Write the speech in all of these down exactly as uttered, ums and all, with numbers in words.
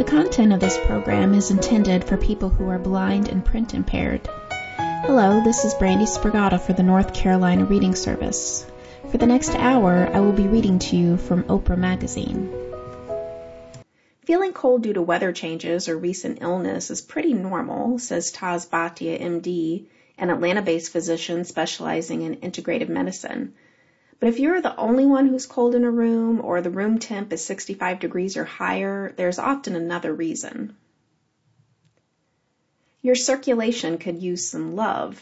The content of this program is intended for people who are blind and print impaired. Hello, this is Brandy Spragata for the North Carolina Reading Service. For the next hour, I will be reading to you from Oprah Magazine. Feeling cold due to weather changes or recent illness is pretty normal, says Taz Bhatia, M D, an Atlanta-based physician specializing in integrative medicine. But if you're the only one who's cold in a room or the room temp is sixty-five degrees or higher, there's often another reason. Your circulation could use some love.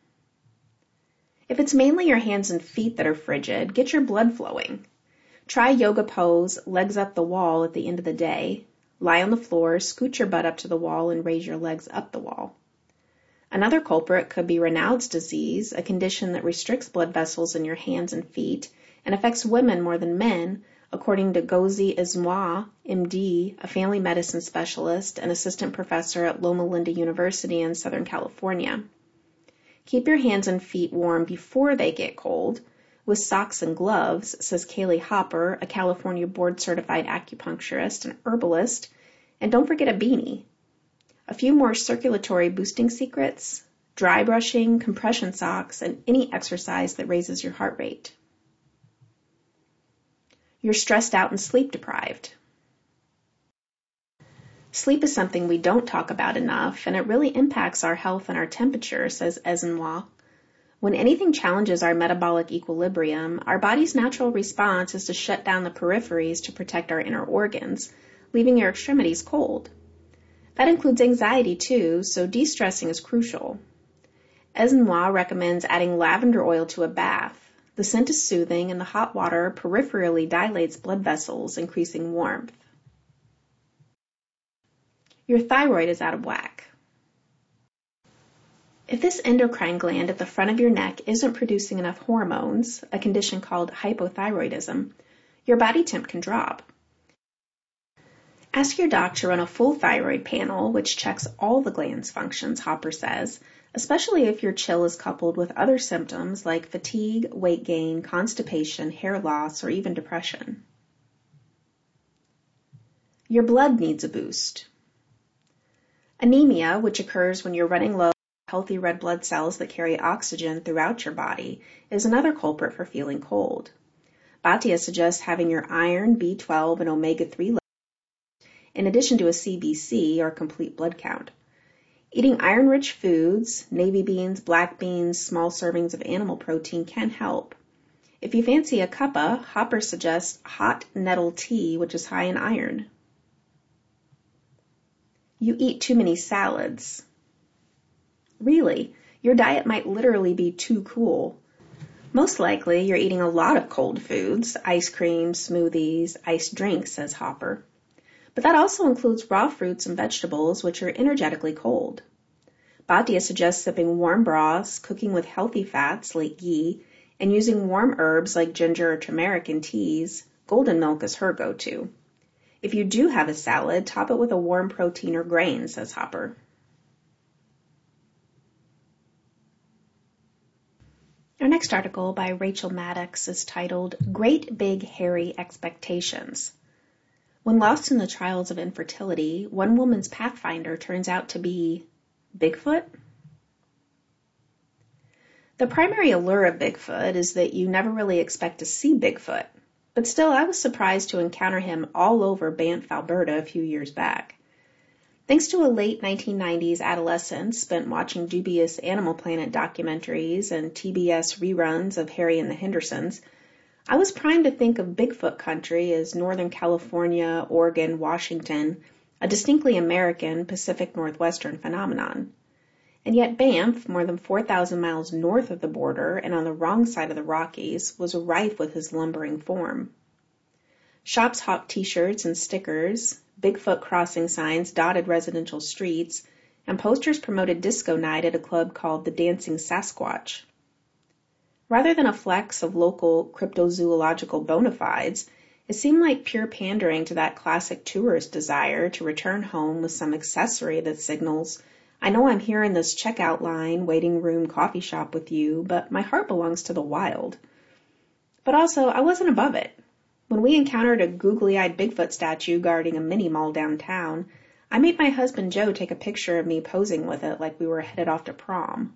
If it's mainly your hands and feet that are frigid, get your blood flowing. Try yoga pose, legs up the wall at the end of the day. Lie on the floor, scoot your butt up to the wall, and raise your legs up the wall. Another culprit could be Raynaud's disease, a condition that restricts blood vessels in your hands and feet and affects women more than men, according to Gozi Ismois, M D, a family medicine specialist and assistant professor at Loma Linda University in Southern California. Keep your hands and feet warm before they get cold, with socks and gloves, says Kaylee Hopper, a California board-certified acupuncturist and herbalist, and don't forget a beanie. A few more circulatory boosting secrets: dry brushing, compression socks, and any exercise that raises your heart rate. You're stressed out and sleep deprived. Sleep is something we don't talk about enough, and it really impacts our health and our temperature, says Ezenwa. When anything challenges our metabolic equilibrium, our body's natural response is to shut down the peripheries to protect our inner organs, leaving your extremities cold. That includes anxiety too, so de-stressing is crucial. Ezenwa recommends adding lavender oil to a bath. The scent is soothing, and the hot water peripherally dilates blood vessels, increasing warmth. Your thyroid is out of whack. If this endocrine gland at the front of your neck isn't producing enough hormones, a condition called hypothyroidism, your body temp can drop. Ask your doc to run a full thyroid panel, which checks all the gland's functions, Hopper says, especially if your chill is coupled with other symptoms like fatigue, weight gain, constipation, hair loss, or even depression. Your blood needs a boost. Anemia, which occurs when you're running low on healthy red blood cells that carry oxygen throughout your body, is another culprit for feeling cold. Bhatia suggests having your iron, B twelve, and omega three in addition to a C B C, or complete blood count. Eating iron-rich foods, navy beans, black beans, small servings of animal protein can help. If you fancy a cuppa, Hopper suggests hot nettle tea, which is high in iron. You eat too many salads. Really, your diet might literally be too cool. Most likely, you're eating a lot of cold foods, ice cream, smoothies, iced drinks, says Hopper. But that also includes raw fruits and vegetables, which are energetically cold. Bhatia suggests sipping warm broths, cooking with healthy fats like ghee, and using warm herbs like ginger or turmeric in teas. Golden milk is her go-to. If you do have a salad, top it with a warm protein or grain, says Hopper. Our next article by Rachel Maddox is titled Great Big Hairy Expectations. When lost in the trials of infertility, one woman's pathfinder turns out to be Bigfoot. The primary allure of Bigfoot is that you never really expect to see Bigfoot, but still I was surprised to encounter him all over Banff, Alberta a few years back. Thanks to a late nineteen nineties adolescence spent watching dubious Animal Planet documentaries and T B S reruns of Harry and the Hendersons, I was primed to think of Bigfoot country as Northern California, Oregon, Washington, a distinctly American Pacific Northwestern phenomenon. And yet Banff, more than four thousand miles north of the border and on the wrong side of the Rockies, was rife with his lumbering form. Shops hawked t-shirts and stickers, Bigfoot crossing signs dotted residential streets, and posters promoted disco night at a club called the Dancing Sasquatch. Rather than a flex of local cryptozoological bona fides, it seemed like pure pandering to that classic tourist desire to return home with some accessory that signals, I know I'm here in this checkout line, waiting room, coffee shop with you, but my heart belongs to the wild. But also, I wasn't above it. When we encountered a googly-eyed Bigfoot statue guarding a mini-mall downtown, I made my husband Joe take a picture of me posing with it like we were headed off to prom.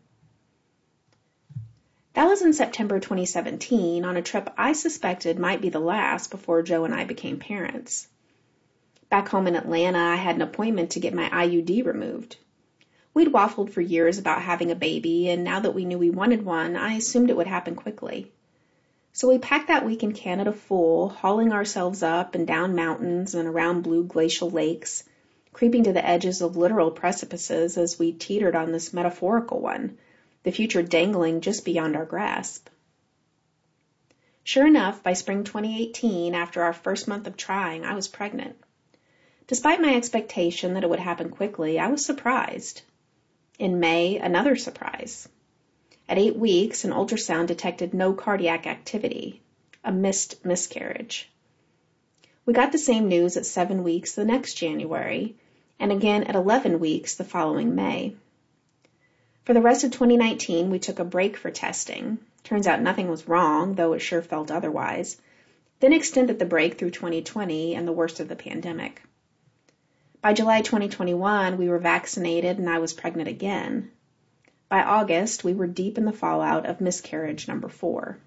That was in September twenty seventeen, on a trip I suspected might be the last before Joe and I became parents. Back home in Atlanta, I had an appointment to get my I U D removed. We'd waffled for years about having a baby, and now that we knew we wanted one, I assumed it would happen quickly. So we packed that week in Canada full, hauling ourselves up and down mountains and around blue glacial lakes, creeping to the edges of literal precipices as we teetered on this metaphorical one, the future dangling just beyond our grasp. Sure enough, by spring twenty eighteen, after our first month of trying, I was pregnant. Despite my expectation that it would happen quickly, I was surprised. In May, another surprise. At eight weeks, an ultrasound detected no cardiac activity, a missed miscarriage. We got the same news at seven weeks the next January, and again at eleven weeks the following May. For the rest of twenty nineteen, we took a break for testing. Turns out nothing was wrong, though it sure felt otherwise. Then extended the break through twenty twenty and the worst of the pandemic. By July twenty twenty-one, we were vaccinated and I was pregnant again. By August, we were deep in the fallout of miscarriage number four.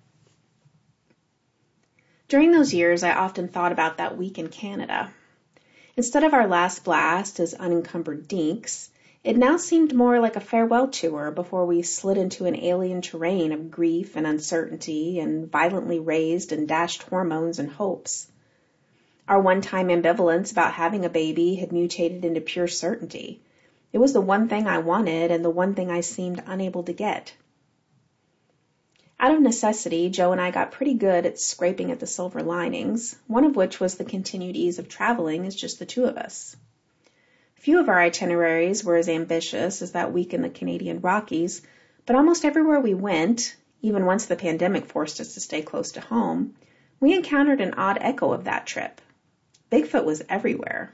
During those years, I often thought about that week in Canada. Instead of our last blast as unencumbered dinks, it now seemed more like a farewell tour before we slid into an alien terrain of grief and uncertainty and violently raised and dashed hormones and hopes. Our one-time ambivalence about having a baby had mutated into pure certainty. It was the one thing I wanted and the one thing I seemed unable to get. Out of necessity, Joe and I got pretty good at scraping at the silver linings, one of which was the continued ease of traveling as just the two of us. Few of our itineraries were as ambitious as that week in the Canadian Rockies, but almost everywhere we went, even once the pandemic forced us to stay close to home, we encountered an odd echo of that trip. Bigfoot was everywhere.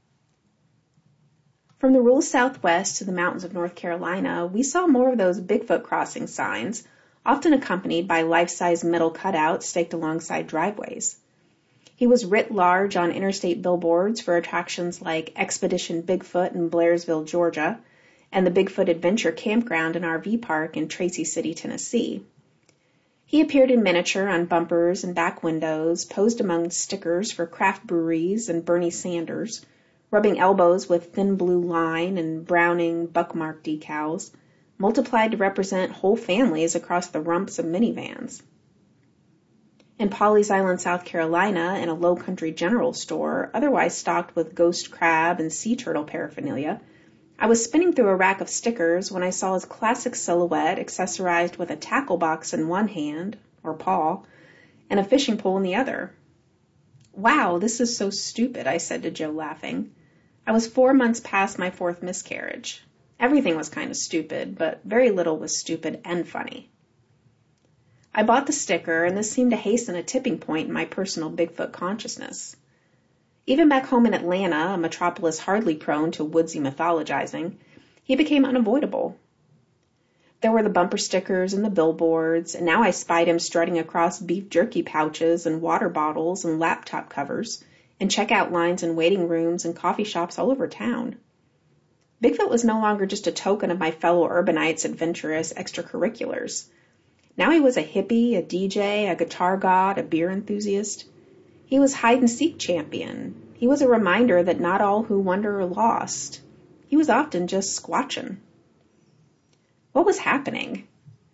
From the rural Southwest to the mountains of North Carolina, we saw more of those Bigfoot crossing signs, often accompanied by life-size metal cutouts staked alongside driveways. He was writ large on interstate billboards for attractions like Expedition Bigfoot in Blairsville, Georgia, and the Bigfoot Adventure Campground and R V Park in Tracy City, Tennessee. He appeared in miniature on bumpers and back windows, posed among stickers for craft breweries and Bernie Sanders, rubbing elbows with Thin Blue Line and Browning Buckmark decals, multiplied to represent whole families across the rumps of minivans. In Pawleys Island, South Carolina, in a low-country general store, otherwise stocked with ghost crab and sea turtle paraphernalia, I was spinning through a rack of stickers when I saw his classic silhouette accessorized with a tackle box in one hand, or paw, and a fishing pole in the other. "Wow, this is so stupid," I said to Joe, laughing. I was four months past my fourth miscarriage. Everything was kind of stupid, but very little was stupid and funny. I bought the sticker, and this seemed to hasten a tipping point in my personal Bigfoot consciousness. Even back home in Atlanta, a metropolis hardly prone to woodsy mythologizing, he became unavoidable. There were the bumper stickers and the billboards, and now I spied him strutting across beef jerky pouches and water bottles and laptop covers, and checkout lines in waiting rooms and coffee shops all over town. Bigfoot was no longer just a token of my fellow urbanites' adventurous extracurriculars. Now he was a hippie, a D J, a guitar god, a beer enthusiast. He was hide-and-seek champion. He was a reminder that not all who wander are lost. He was often just squatching. What was happening?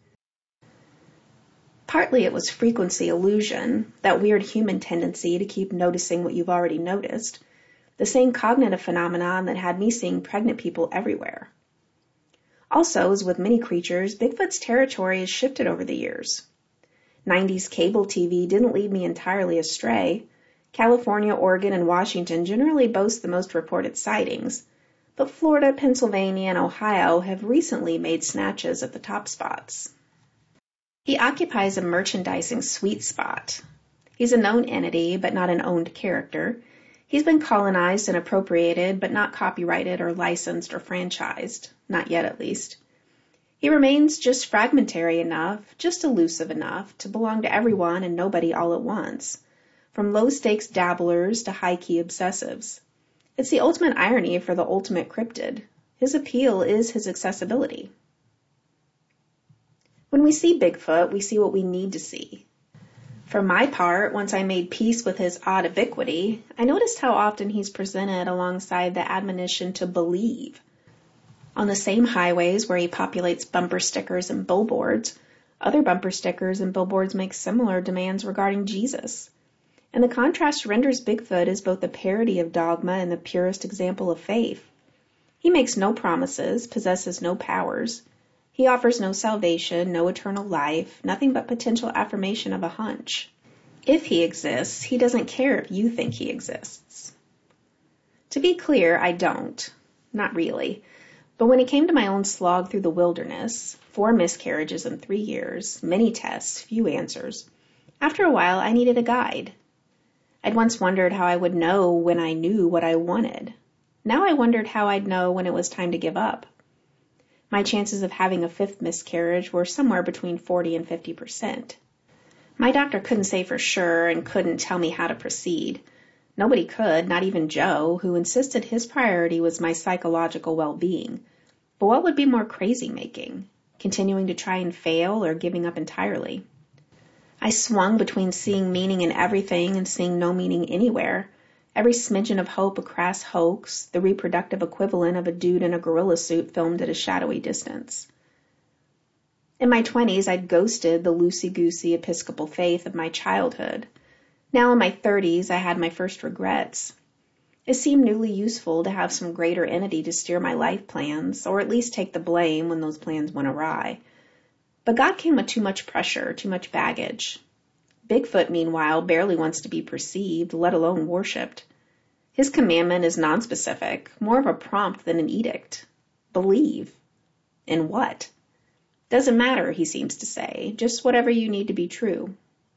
Partly it was frequency illusion, that weird human tendency to keep noticing what you've already noticed, the same cognitive phenomenon that had me seeing pregnant people everywhere. Also, as with many creatures, Bigfoot's territory has shifted over the years. nineties cable T V didn't lead me entirely astray. California, Oregon, and Washington generally boast the most reported sightings, but Florida, Pennsylvania, and Ohio have recently made snatches at the top spots. He occupies a merchandising sweet spot. He's a known entity, but not an owned character. He's been colonized and appropriated, but not copyrighted or licensed or franchised, not yet at least. He remains just fragmentary enough, just elusive enough, to belong to everyone and nobody all at once, from low-stakes dabblers to high-key obsessives. It's the ultimate irony for the ultimate cryptid. His appeal is his accessibility. When we see Bigfoot, we see what we need to see. For my part, once I made peace with his odd ubiquity, I noticed how often he's presented alongside the admonition to believe. On the same highways where he populates bumper stickers and billboards, other bumper stickers and billboards make similar demands regarding Jesus. And the contrast renders Bigfoot as both a parody of dogma and the purest example of faith. He makes no promises, possesses no powers. He offers no salvation, no eternal life, nothing but potential affirmation of a hunch. If he exists, he doesn't care if you think he exists. To be clear, I don't. Not really. But when it came to my own slog through the wilderness, four miscarriages in three years, many tests, few answers, after a while I needed a guide. I'd once wondered how I would know when I knew what I wanted. Now I wondered how I'd know when it was time to give up. My chances of having a fifth miscarriage were somewhere between forty and fifty percent. My doctor couldn't say for sure and couldn't tell me how to proceed. Nobody could, not even Joe, who insisted his priority was my psychological well-being. But what would be more crazy-making? Continuing to try and fail or giving up entirely? I swung between seeing meaning in everything and seeing no meaning anywhere. Every smidgen of hope a crass hoax, the reproductive equivalent of a dude in a gorilla suit filmed at a shadowy distance. In my twenties, I'd ghosted the loosey-goosey Episcopal faith of my childhood. Now in my thirties, I had my first regrets. It seemed newly useful to have some greater entity to steer my life plans, or at least take the blame when those plans went awry. But God came with too much pressure, too much baggage. Bigfoot, meanwhile, barely wants to be perceived, let alone worshipped. His commandment is nonspecific, more of a prompt than an edict. Believe. In what? Doesn't matter, he seems to say, just whatever you need to be true.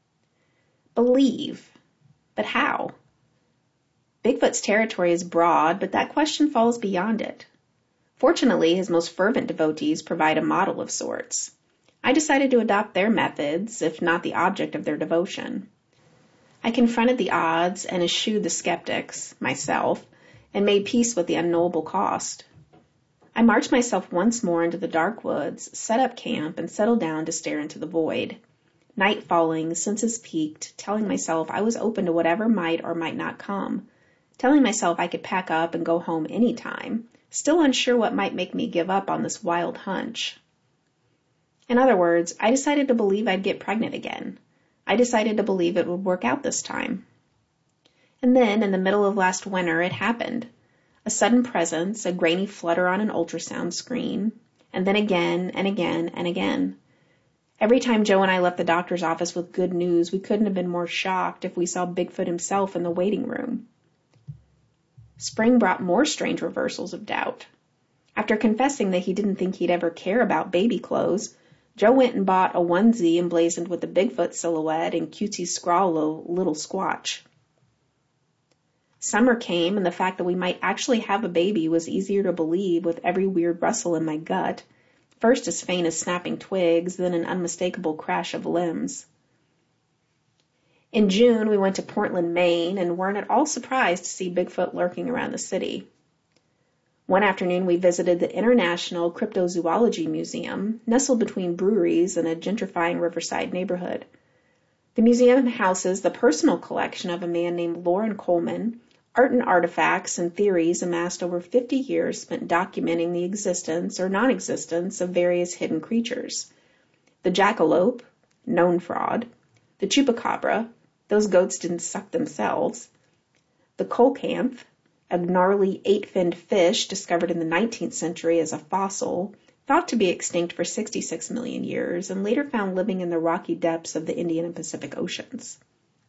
Believe. But how? Bigfoot's territory is broad, but that question falls beyond it. Fortunately, his most fervent devotees provide a model of sorts. I decided to adopt their methods, if not the object of their devotion. I confronted the odds and eschewed the skeptics, myself, and made peace with the unknowable cost. I marched myself once more into the dark woods, set up camp, and settled down to stare into the void. Night falling, senses peaked, telling myself I was open to whatever might or might not come, telling myself I could pack up and go home any time, still unsure what might make me give up on this wild hunch. In other words, I decided to believe I'd get pregnant again. I decided to believe it would work out this time. And then, in the middle of last winter, it happened. A sudden presence, a grainy flutter on an ultrasound screen, and then again and again and again. Every time Joe and I left the doctor's office with good news, we couldn't have been more shocked if we saw Bigfoot himself in the waiting room. Spring brought more strange reversals of doubt. After confessing that he didn't think he'd ever care about baby clothes, Joe went and bought a onesie emblazoned with the Bigfoot silhouette and cutesy scrawl of Little Squatch. Summer came, and the fact that we might actually have a baby was easier to believe with every weird rustle in my gut, first as faint as snapping twigs, then an unmistakable crash of limbs. In June, we went to Portland, Maine, and weren't at all surprised to see Bigfoot lurking around the city. One afternoon, we visited the International Cryptozoology Museum, nestled between breweries in a gentrifying Riverside neighborhood. The museum houses the personal collection of a man named Loren Coleman, art and artifacts and theories amassed over fifty years spent documenting the existence or non-existence of various hidden creatures. The jackalope, known fraud, the chupacabra, those goats didn't suck themselves, the coelacanth, a gnarly eight-finned fish discovered in the nineteenth century as a fossil, thought to be extinct for sixty-six million years, and later found living in the rocky depths of the Indian and Pacific Oceans.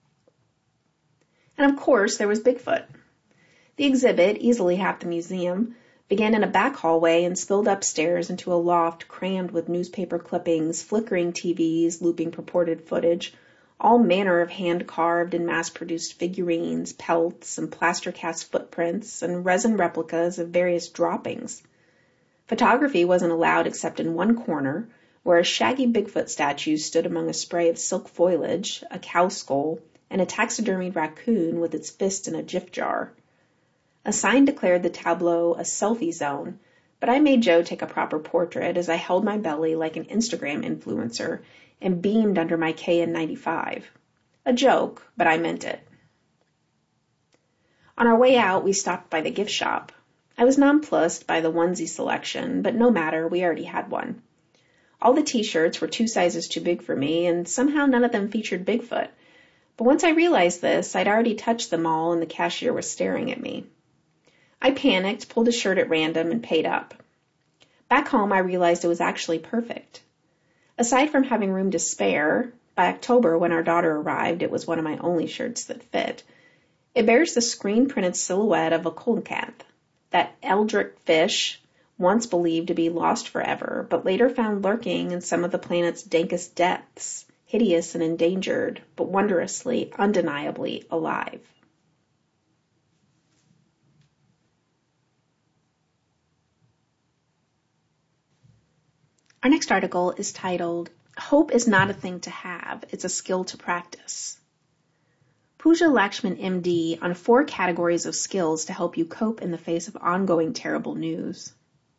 And of course, there was Bigfoot. The exhibit, easily half the museum, began in a back hallway and spilled upstairs into a loft crammed with newspaper clippings, flickering T Vs, looping purported footage, all manner of hand-carved and mass-produced figurines, pelts, and plaster-cast footprints, and resin replicas of various droppings. Photography wasn't allowed except in one corner, where a shaggy Bigfoot statue stood among a spray of silk foliage, a cow skull, and a taxidermied raccoon with its fist in a Jif jar. A sign declared the tableau a selfie zone, but I made Joe take a proper portrait as I held my belly like an Instagram influencer and beamed under my K N ninety-five. A joke, but I meant it. On our way out, we stopped by the gift shop. I was nonplussed by the onesie selection, but no matter, we already had one. All the t-shirts were two sizes too big for me, and somehow none of them featured Bigfoot. But once I realized this, I'd already touched them all and the cashier was staring at me. I panicked, pulled a shirt at random, and paid up. Back home, I realized it was actually perfect. Aside from having room to spare, by October, when our daughter arrived, it was one of my only shirts that fit. It bears the screen-printed silhouette of a coelacanth, that eldritch fish once believed to be lost forever, but later found lurking in some of the planet's dankest depths, hideous and endangered, but wondrously, undeniably alive. Our next article is titled, Hope is not a thing to have, it's a skill to practice. Pooja Lakshman, M D, on four categories of skills to help you cope in the face of ongoing terrible news.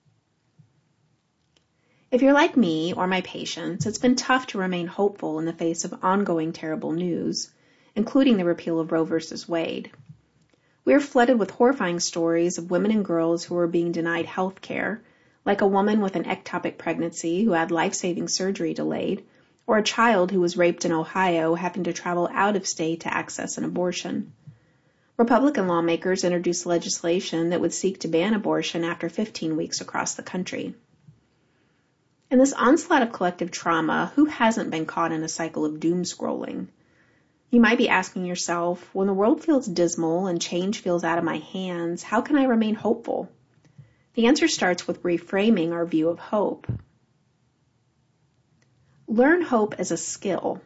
If you're like me or my patients, it's been tough to remain hopeful in the face of ongoing terrible news, including the repeal of Roe versus Wade. We are flooded with horrifying stories of women and girls who are being denied health care, like a woman with an ectopic pregnancy who had life-saving surgery delayed, or a child who was raped in Ohio having to travel out of state to access an abortion. Republican lawmakers introduced legislation that would seek to ban abortion after fifteen weeks across the country. In this onslaught of collective trauma, who hasn't been caught in a cycle of doom scrolling? You might be asking yourself, when the world feels dismal and change feels out of my hands, how can I remain hopeful? The answer starts with reframing our view of hope. Learn hope as a skill.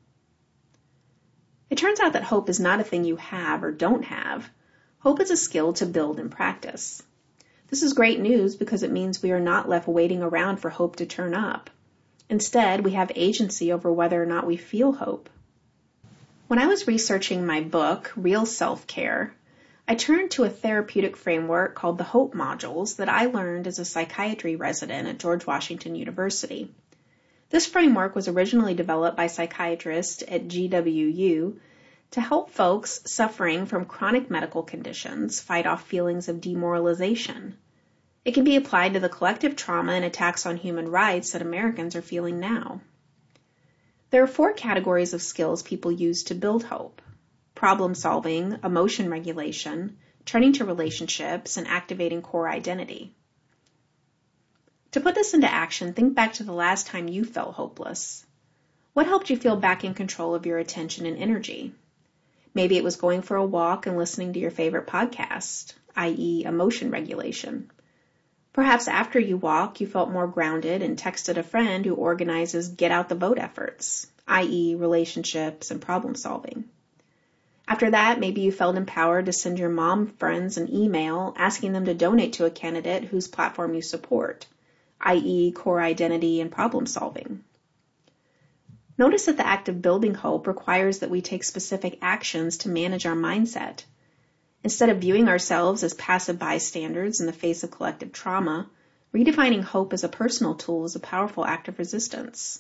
It turns out that hope is not a thing you have or don't have. Hope is a skill to build and practice. This is great news because it means we are not left waiting around for hope to turn up. Instead, we have agency over whether or not we feel hope. When I was researching my book, Real Self-Care, I turned to a therapeutic framework called the HOPE modules that I learned as a psychiatry resident at George Washington University. This framework was originally developed by psychiatrists at G W U to help folks suffering from chronic medical conditions fight off feelings of demoralization. It can be applied to the collective trauma and attacks on human rights that Americans are feeling now. There are four categories of skills people use to build hope: problem solving, emotion regulation, turning to relationships, and activating core identity. To put this into action, think back to the last time you felt hopeless. What helped you feel back in control of your attention and energy? Maybe it was going for a walk and listening to your favorite podcast, that is emotion regulation. Perhaps after you walk, you felt more grounded and texted a friend who organizes get out the vote efforts, that is relationships and problem solving. After that, maybe you felt empowered to send your mom friends an email asking them to donate to a candidate whose platform you support, that is core identity and problem solving. Notice that the act of building hope requires that we take specific actions to manage our mindset. Instead of viewing ourselves as passive bystanders in the face of collective trauma, redefining hope as a personal tool is a powerful act of resistance.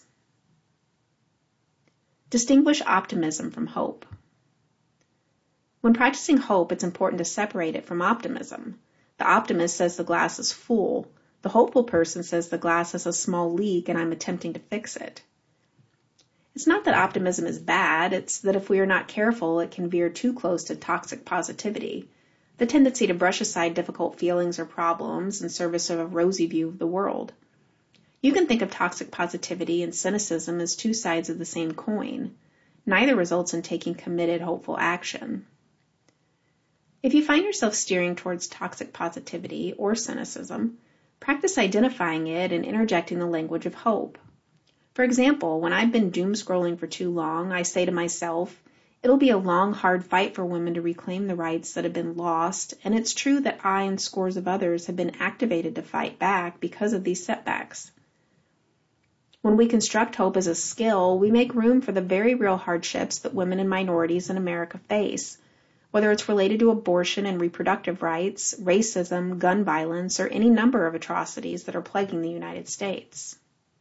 Distinguish optimism from hope. When practicing hope, it's important to separate it from optimism. The optimist says the glass is full. The hopeful person says the glass has a small leak and I'm attempting to fix it. It's not that optimism is bad, it's that if we are not careful, it can veer too close to toxic positivity, the tendency to brush aside difficult feelings or problems in service of a rosy view of the world. You can think of toxic positivity and cynicism as two sides of the same coin. Neither results in taking committed, hopeful action. If you find yourself steering towards toxic positivity or cynicism, practice identifying it and interjecting the language of hope. For example, when I've been doom scrolling for too long, I say to myself, it'll be a long, hard fight for women to reclaim the rights that have been lost, and it's true that I and scores of others have been activated to fight back because of these setbacks. When we construct hope as a skill, we make room for the very real hardships that women and minorities in America face, whether it's related to abortion and reproductive rights, racism, gun violence, or any number of atrocities that are plaguing the United States.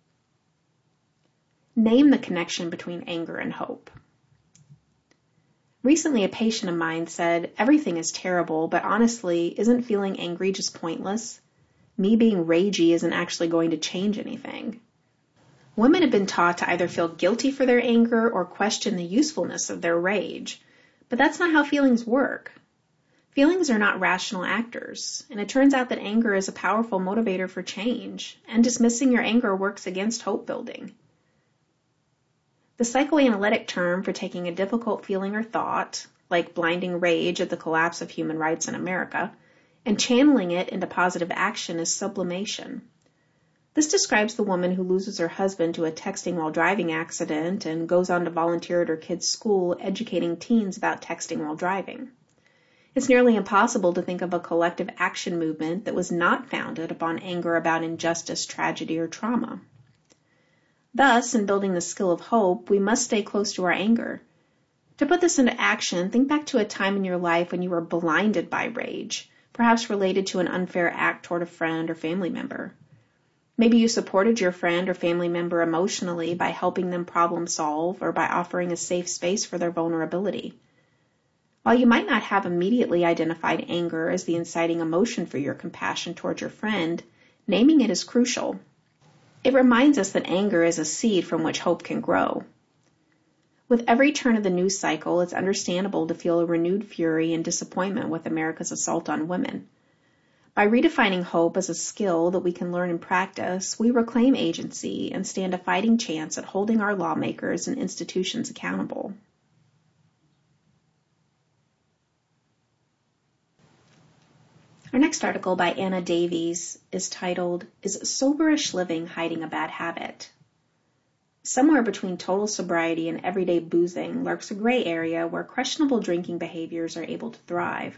Name the connection between anger and hope. Recently, a patient of mine said, "Everything is terrible, but honestly, isn't feeling angry just pointless? Me being ragey isn't actually going to change anything." Women have been taught to either feel guilty for their anger or question the usefulness of their rage. But that's not how feelings work. Feelings are not rational actors, and it turns out that anger is a powerful motivator for change, and dismissing your anger works against hope building. The psychoanalytic term for taking a difficult feeling or thought, like blinding rage at the collapse of human rights in America, and channeling it into positive action is sublimation. This describes the woman who loses her husband to a texting while driving accident and goes on to volunteer at her kid's school educating teens about texting while driving. It's nearly impossible to think of a collective action movement that was not founded upon anger about injustice, tragedy, or trauma. Thus, in building the skill of hope, we must stay close to our anger. To put this into action, think back to a time in your life when you were blinded by rage, perhaps related to an unfair act toward a friend or family member. Maybe you supported your friend or family member emotionally by helping them problem solve or by offering a safe space for their vulnerability. While you might not have immediately identified anger as the inciting emotion for your compassion toward your friend, naming it is crucial. It reminds us that anger is a seed from which hope can grow. With every turn of the news cycle, it's understandable to feel a renewed fury and disappointment with America's assault on women. By redefining hope as a skill that we can learn and practice, we reclaim agency and stand a fighting chance at holding our lawmakers and institutions accountable. Our next article by Anna Davies is titled, "Is Soberish Living Hiding a Bad Habit?" Somewhere between total sobriety and everyday boozing lurks a gray area where questionable drinking behaviors are able to thrive.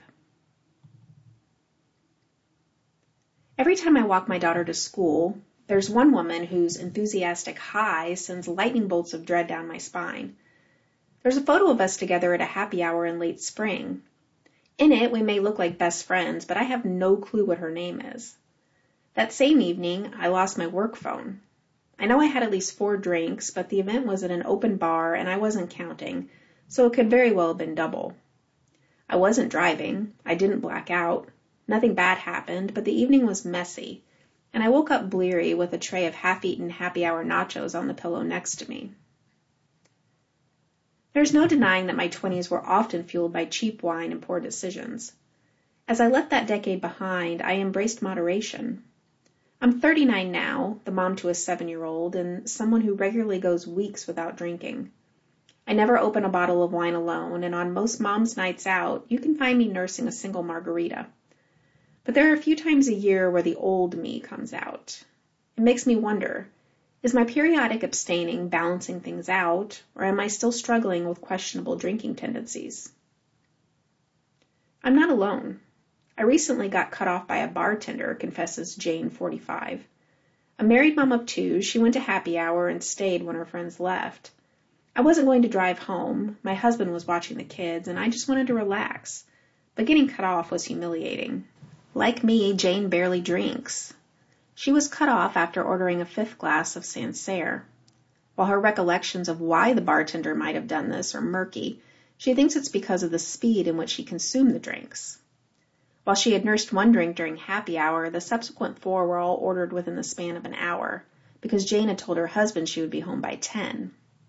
Every time I walk my daughter to school, there's one woman whose enthusiastic hi sends lightning bolts of dread down my spine. There's a photo of us together at a happy hour in late spring. In it, we may look like best friends, but I have no clue what her name is. That same evening, I lost my work phone. I know I had at least four drinks, but the event was at an open bar and I wasn't counting, so it could very well have been double. I wasn't driving. I didn't black out. Nothing bad happened, but the evening was messy, and I woke up bleary with a tray of half-eaten happy-hour nachos on the pillow next to me. There's no denying that my twenties were often fueled by cheap wine and poor decisions. As I left that decade behind, I embraced moderation. I'm thirty-nine now, the mom to a seven-year-old, and someone who regularly goes weeks without drinking. I never open a bottle of wine alone, and on most mom's nights out, you can find me nursing a single margarita. But there are a few times a year where the old me comes out. It makes me wonder, is my periodic abstaining balancing things out, or am I still struggling with questionable drinking tendencies? I'm not alone. I recently got cut off by a bartender, confesses Jane, forty-five. A married mom of two, she went to happy hour and stayed when her friends left. I wasn't going to drive home. My husband was watching the kids, and I just wanted to relax. But getting cut off was humiliating. Like me, Jane barely drinks. She was cut off after ordering a fifth glass of Sancerre. While her recollections of why the bartender might have done this are murky, she thinks it's because of the speed in which she consumed the drinks. While she had nursed one drink during happy hour, the subsequent four were all ordered within the span of an hour, because Jane had told her husband she would be home by ten.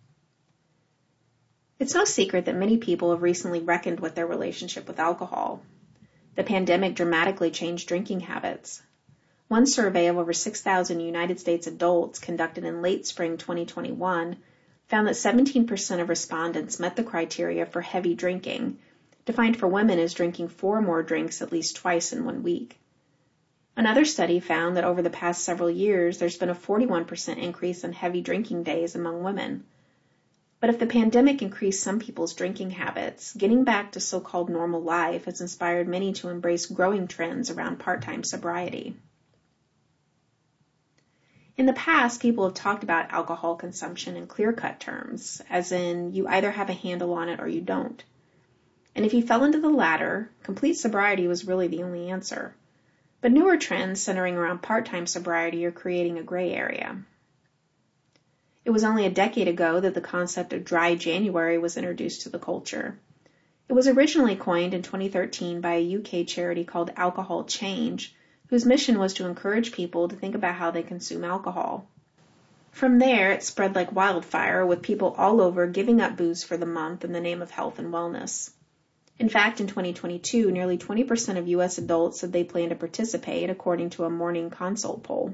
It's no secret that many people have recently reckoned with their relationship with alcohol. The pandemic dramatically changed drinking habits. One survey of over six thousand United States adults conducted in late spring twenty twenty-one found that seventeen percent of respondents met the criteria for heavy drinking, defined for women as drinking four or more drinks at least twice in one week. Another study found that over the past several years, there's been a forty-one percent increase in heavy drinking days among women. But if the pandemic increased some people's drinking habits, getting back to so-called normal life has inspired many to embrace growing trends around part-time sobriety. In the past, people have talked about alcohol consumption in clear-cut terms, as in you either have a handle on it or you don't. And if you fell into the latter, complete sobriety was really the only answer. But newer trends centering around part-time sobriety are creating a gray area. It was only a decade ago that the concept of dry January was introduced to the culture. It was originally coined in twenty thirteen by a U K charity called Alcohol Change, whose mission was to encourage people to think about how they consume alcohol. From there, it spread like wildfire, with people all over giving up booze for the month in the name of health and wellness. In fact, in twenty twenty-two, nearly twenty percent of U S adults said they plan to participate, according to a Morning Consult poll.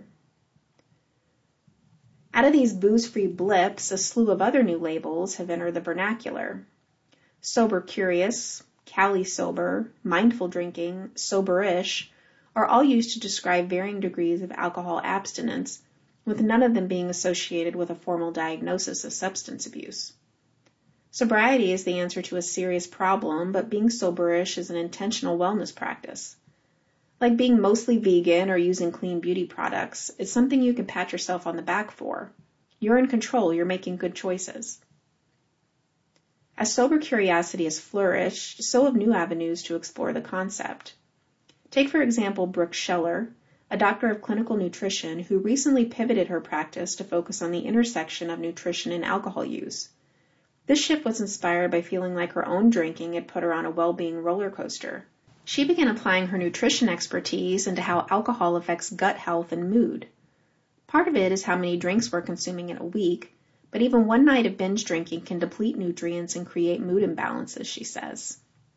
Out of these booze-free blips, a slew of other new labels have entered the vernacular. Sober curious, Cali sober, mindful drinking, soberish are all used to describe varying degrees of alcohol abstinence, with none of them being associated with a formal diagnosis of substance abuse. Sobriety is the answer to a serious problem, but being soberish is an intentional wellness practice. Like being mostly vegan or using clean beauty products, it's something you can pat yourself on the back for. You're in control, you're making good choices. As sober curiosity has flourished, so have new avenues to explore the concept. Take, for example, Brooke Scheller, a doctor of clinical nutrition who recently pivoted her practice to focus on the intersection of nutrition and alcohol use. This shift was inspired by feeling like her own drinking had put her on a well-being roller coaster. She began applying her nutrition expertise into how alcohol affects gut health and mood. Part of it is how many drinks we're consuming in a week, but even one night of binge drinking can deplete nutrients and create mood imbalances, she says.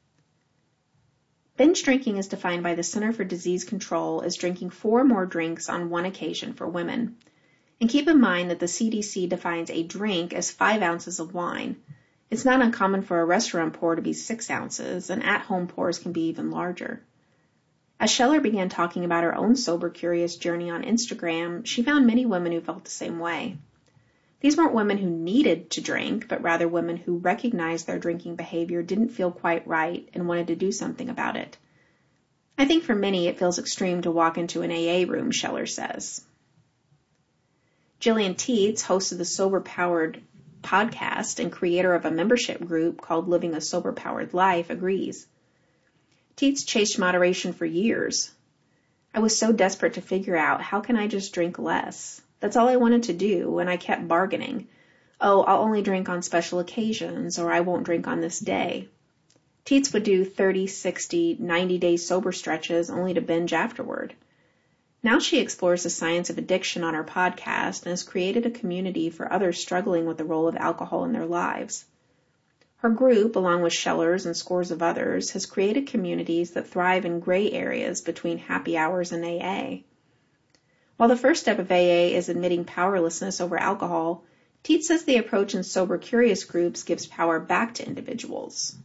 Binge drinking is defined by the Center for Disease Control as drinking four or more drinks on one occasion for women. And keep in mind that the C D C defines a drink as five ounces of wine. It's not uncommon for a restaurant pour to be six ounces, and at-home pours can be even larger. As Scheller began talking about her own sober curious journey on Instagram, she found many women who felt the same way. These weren't women who needed to drink, but rather women who recognized their drinking behavior didn't feel quite right and wanted to do something about it. I think for many it feels extreme to walk into an A A room, Scheller says. Jillian Teets, host of the Sober Powered podcast and creator of a membership group called Living a Sober Powered Life, agrees. Teets chased moderation for years. I was so desperate to figure out, how can I just drink less? That's all I wanted to do, and I kept bargaining. Oh, I'll only drink on special occasions, or I won't drink on this day. Teets would do thirty, sixty, ninety-day sober stretches only to binge afterward. Now she explores the science of addiction on her podcast and has created a community for others struggling with the role of alcohol in their lives. Her group, along with Scheller's and scores of others, has created communities that thrive in gray areas between happy hours and A A. While the first step of A A is admitting powerlessness over alcohol, Teets says the approach in sober curious groups gives power back to individuals.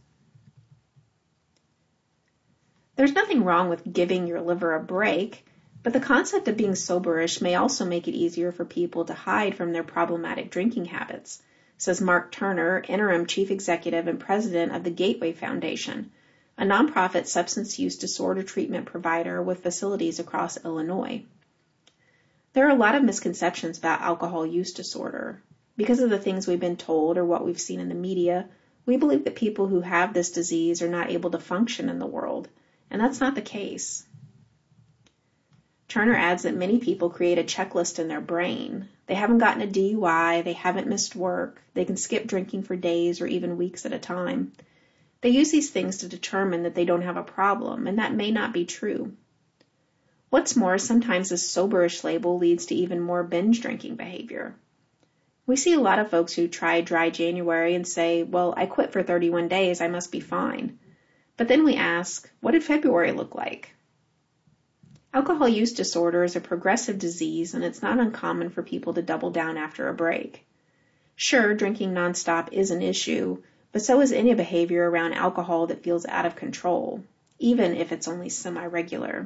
There's nothing wrong with giving your liver a break, but the concept of being soberish may also make it easier for people to hide from their problematic drinking habits, says Mark Turner, interim chief executive and president of the Gateway Foundation, a nonprofit substance use disorder treatment provider with facilities across Illinois. There are a lot of misconceptions about alcohol use disorder. Because of the things we've been told or what we've seen in the media, we believe that people who have this disease are not able to function in the world, and that's not the case. Turner adds that many people create a checklist in their brain. They haven't gotten a D U I, they haven't missed work, they can skip drinking for days or even weeks at a time. They use these things to determine that they don't have a problem, and that may not be true. What's more, sometimes this soberish label leads to even more binge drinking behavior. We see a lot of folks who try dry January and say, well, I quit for thirty-one days, I must be fine. But then we ask, what did February look like? Alcohol use disorder is a progressive disease, and it's not uncommon for people to double down after a break. Sure, drinking nonstop is an issue, but so is any behavior around alcohol that feels out of control, even if it's only semi-regular.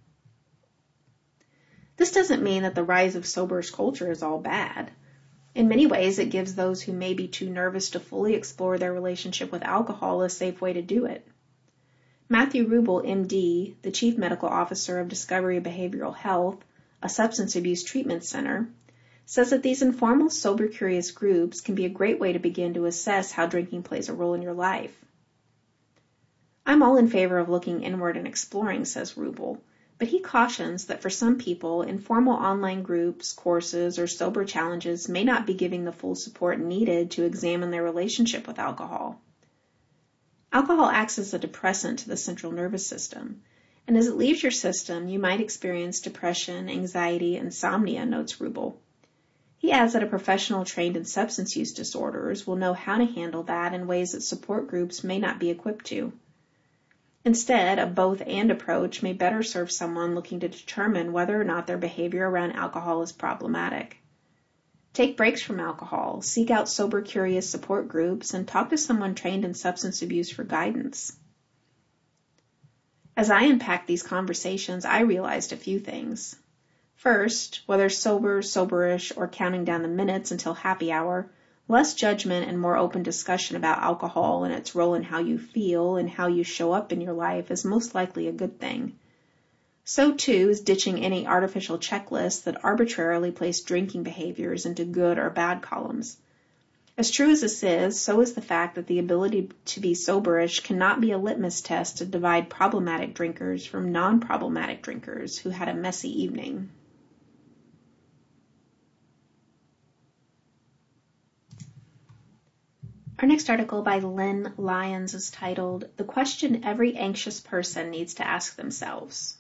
This doesn't mean that the rise of soberish culture is all bad. In many ways, it gives those who may be too nervous to fully explore their relationship with alcohol a safe way to do it. Matthew Rubel, M D, the Chief Medical Officer of Discovery Behavioral Health, a substance abuse treatment center, says that these informal sober curious groups can be a great way to begin to assess how drinking plays a role in your life. I'm all in favor of looking inward and exploring, says Rubel, but he cautions that for some people, informal online groups, courses, or sober challenges may not be giving the full support needed to examine their relationship with alcohol. Alcohol acts as a depressant to the central nervous system, and as it leaves your system, you might experience depression, anxiety, insomnia, notes Rubel. He adds that a professional trained in substance use disorders will know how to handle that in ways that support groups may not be equipped to. Instead, a both-and approach may better serve someone looking to determine whether or not their behavior around alcohol is problematic. Take breaks from alcohol, seek out sober, curious support groups, and talk to someone trained in substance abuse for guidance. As I unpacked these conversations, I realized a few things. First, whether sober, soberish, or counting down the minutes until happy hour, less judgment and more open discussion about alcohol and its role in how you feel and how you show up in your life is most likely a good thing. So, too, is ditching any artificial checklists that arbitrarily place drinking behaviors into good or bad columns. As true as this is, so is the fact that the ability to be soberish cannot be a litmus test to divide problematic drinkers from non-problematic drinkers who had a messy evening. Our next article by Lynn Lyons is titled, "The Question Every Anxious Person Needs to Ask Themselves."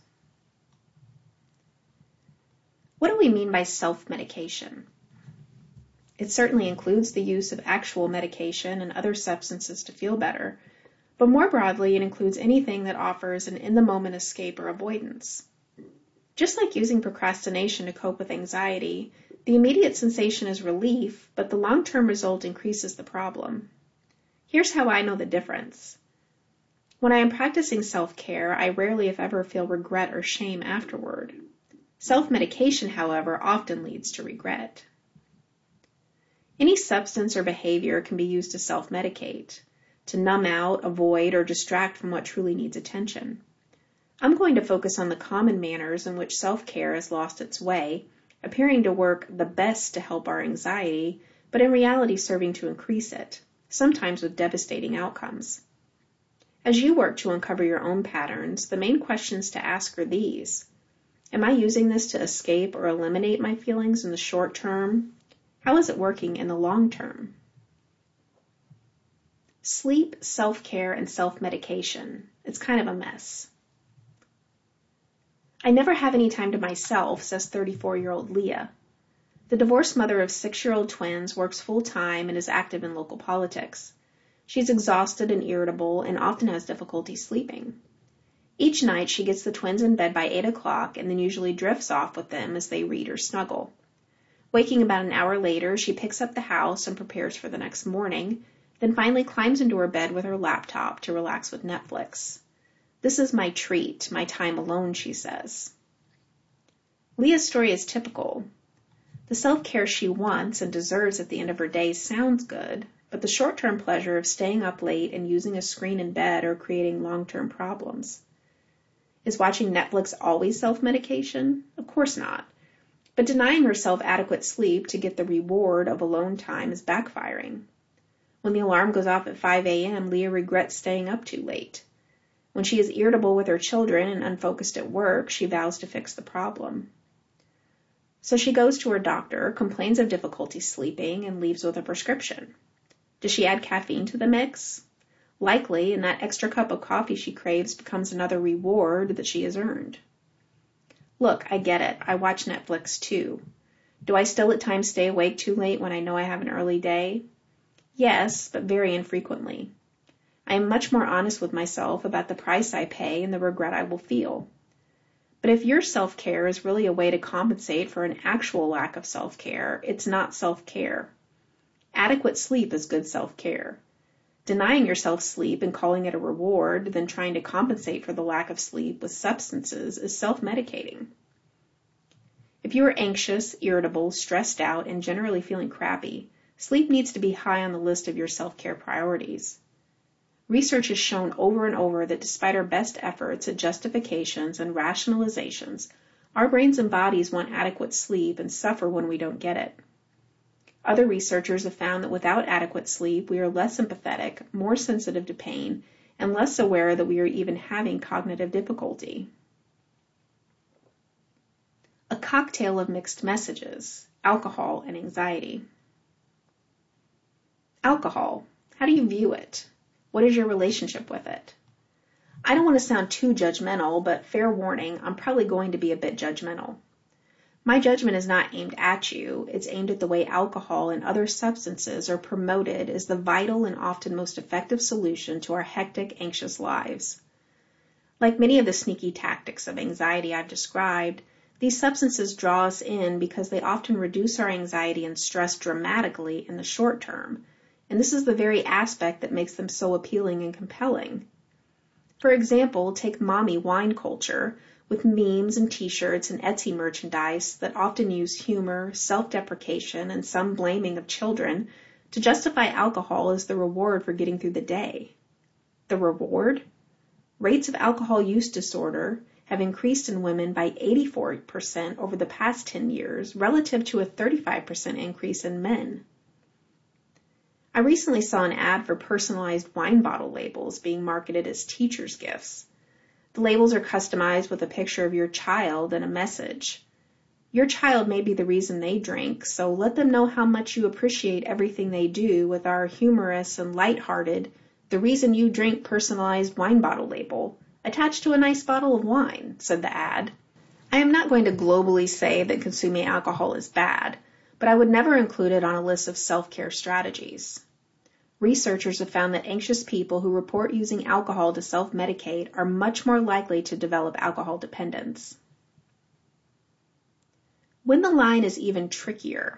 What do we mean by self-medication? It certainly includes the use of actual medication and other substances to feel better, but more broadly, it includes anything that offers an in-the-moment escape or avoidance. Just like using procrastination to cope with anxiety, the immediate sensation is relief, but the long-term result increases the problem. Here's how I know the difference. When I am practicing self-care, I rarely, if ever, feel regret or shame afterward. Self-medication, however, often leads to regret. Any substance or behavior can be used to self-medicate, to numb out, avoid, or distract from what truly needs attention. I'm going to focus on the common manners in which self-care has lost its way, appearing to work the best to help our anxiety, but in reality serving to increase it, sometimes with devastating outcomes. As you work to uncover your own patterns, the main questions to ask are these. Am I using this to escape or eliminate my feelings in the short term? How is it working in the long term? Sleep, self-care, and self-medication. It's kind of a mess. I never have any time to myself, says thirty-four-year-old Leah. The divorced mother of six-year-old twins works full-time and is active in local politics. She's exhausted and irritable and often has difficulty sleeping. Each night she gets the twins in bed by eight o'clock and then usually drifts off with them as they read or snuggle. Waking about an hour later, she picks up the house and prepares for the next morning, then finally climbs into her bed with her laptop to relax with Netflix. This is my treat, my time alone, she says. Leah's story is typical. The self-care she wants and deserves at the end of her day sounds good, but the short-term pleasure of staying up late and using a screen in bed are creating long-term problems. Is watching Netflix always self-medication? Of course not. But denying herself adequate sleep to get the reward of alone time is backfiring. When the alarm goes off at five a.m., Leah regrets staying up too late. When she is irritable with her children and unfocused at work, she vows to fix the problem. So she goes to her doctor, complains of difficulty sleeping, and leaves with a prescription. Does she add caffeine to the mix? Likely, and that extra cup of coffee she craves becomes another reward that she has earned. Look, I get it. I watch Netflix too. Do I still at times stay awake too late when I know I have an early day? Yes, but very infrequently. I am much more honest with myself about the price I pay and the regret I will feel. But if your self-care is really a way to compensate for an actual lack of self-care, it's not self-care. Adequate sleep is good self-care. Denying yourself sleep and calling it a reward, then trying to compensate for the lack of sleep with substances is self-medicating. If you are anxious, irritable, stressed out, and generally feeling crappy, sleep needs to be high on the list of your self-care priorities. Research has shown over and over that despite our best efforts at justifications and rationalizations, Our brains and bodies want adequate sleep and suffer when we don't get it. Other researchers have found that without adequate sleep, we are less empathetic, more sensitive to pain, and less aware that we are even having cognitive difficulty. A cocktail of mixed messages: alcohol and anxiety. Alcohol. How do you view it? What is your relationship with it? I don't want to sound too judgmental, but fair warning, I'm probably going to be a bit judgmental. My judgment is not aimed at you, it's aimed at the way alcohol and other substances are promoted as the vital and often most effective solution to our hectic, anxious lives. Like many of the sneaky tactics of anxiety I've described, these substances draw us in because they often reduce our anxiety and stress dramatically in the short term, and this is the very aspect that makes them so appealing and compelling. For example, take mommy wine culture, with memes and t-shirts and Etsy merchandise that often use humor, self-deprecation, and some blaming of children to justify alcohol as the reward for getting through the day. The reward? Rates of alcohol use disorder have increased in women by eighty-four percent over the past ten years, relative to a thirty-five percent increase in men. I recently saw an ad for personalized wine bottle labels being marketed as teacher's gifts. The labels are customized with a picture of your child and a message. Your child may be the reason they drink, so let them know how much you appreciate everything they do with our humorous and lighthearted, the reason you drink personalized wine bottle label, attached to a nice bottle of wine, said the ad. I am not going to globally say that consuming alcohol is bad, but I would never include it on a list of self-care strategies. Researchers have found that anxious people who report using alcohol to self-medicate are much more likely to develop alcohol dependence. When the line is even trickier.